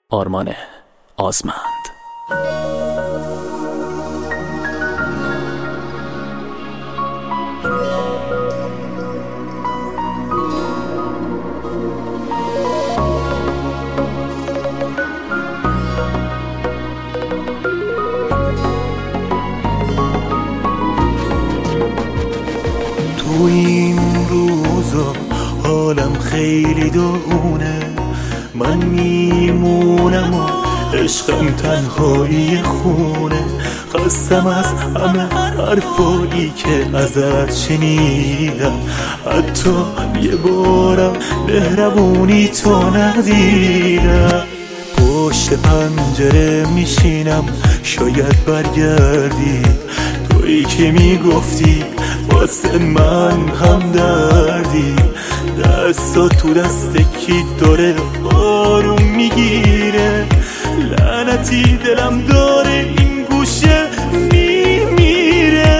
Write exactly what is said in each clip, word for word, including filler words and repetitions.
آرمان آزمند. تو این روزا حالم خیلی داغونه، من میمونم و عشقم تنهایی خونه. خستم از همه حرفایی که ازت شنیدم، حتی یه بارم مهربونی تو ندیدم. پشت پنجره میشینم شاید برگردی، تویی که میگفتی واسه من هم دردی. دستات تو دست کی داره آروم میگیره، لعنتی دلم داره این گوشه میمیره.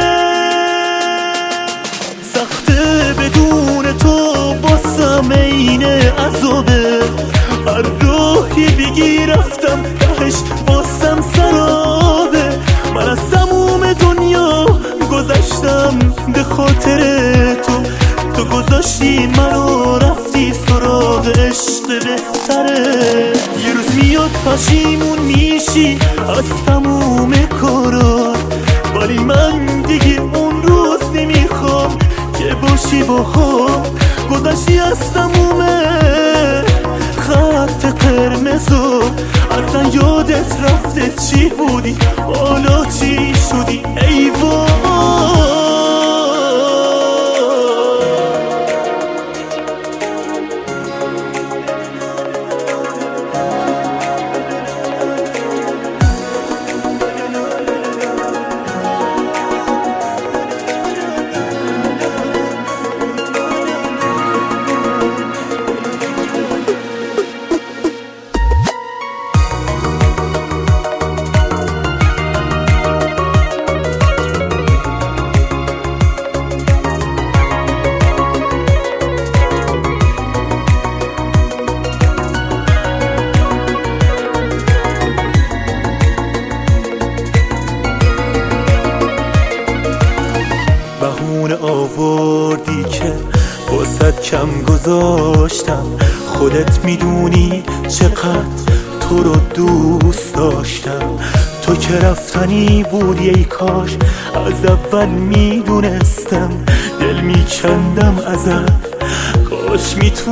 سخته بدون تو باسم این عذابه، هر راهی بگی رفتم تهش باسم سرابه. من از تموم دنیا گذشتم به خاطر تو، تو گذاشتی منو رفتی سراغ عشق بهتره. یه روز میاد پشیمون میشی از تموم کارات، ولی من دیگه اون روز نمیخوام که باشی با هم. گذشتی از تموم خط قرمزو، اصلا یادت رفته چی بودی حالا چی شدی ای وای. بهونه آوردی که واسد کم گذاشتم، خودت میدونی چقدر تو رو دوست داشتم. تو که رفتنی بودی ای کاش از اول میدونستم، دل میکندم ازت کاش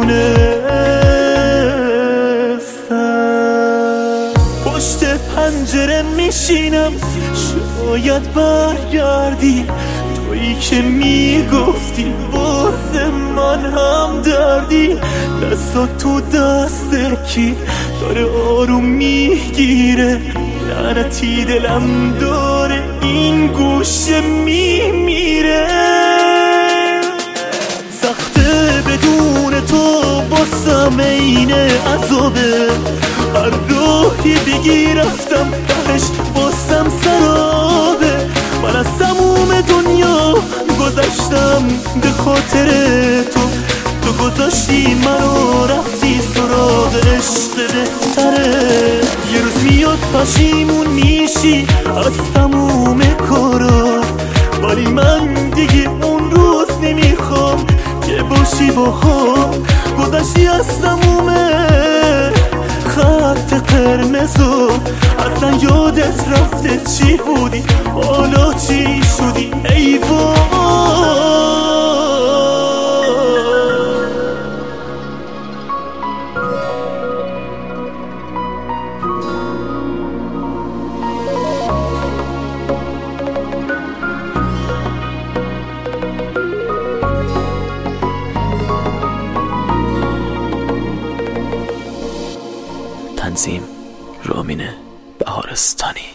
میتونستم. پشت پنجره میشینم شاید برگردی، تویی که میگفتی واسه من هم دردی. دستات تو دست کی داره آروم میگیره، لعنتی دلم داره این گوشه میمیره. سخته بدون تو باسم این عذابه، هر راهی بگی رفتم تهش باسم سرابه. من از تموم دنیا گذشتم به خاطر تو، تو گذاشتی منو رفتی سراغ عشق بهتره. یه روز میاد پشیمون میشی از تموم کارات، ولی من دیگه اون روز نمیخوام که باشی با هم. گذشتی از تموم خط قرمزو، اصلا یادت رفته چی بودی حالا چی شدی ای وای. تنظیم رامین بهارستانی.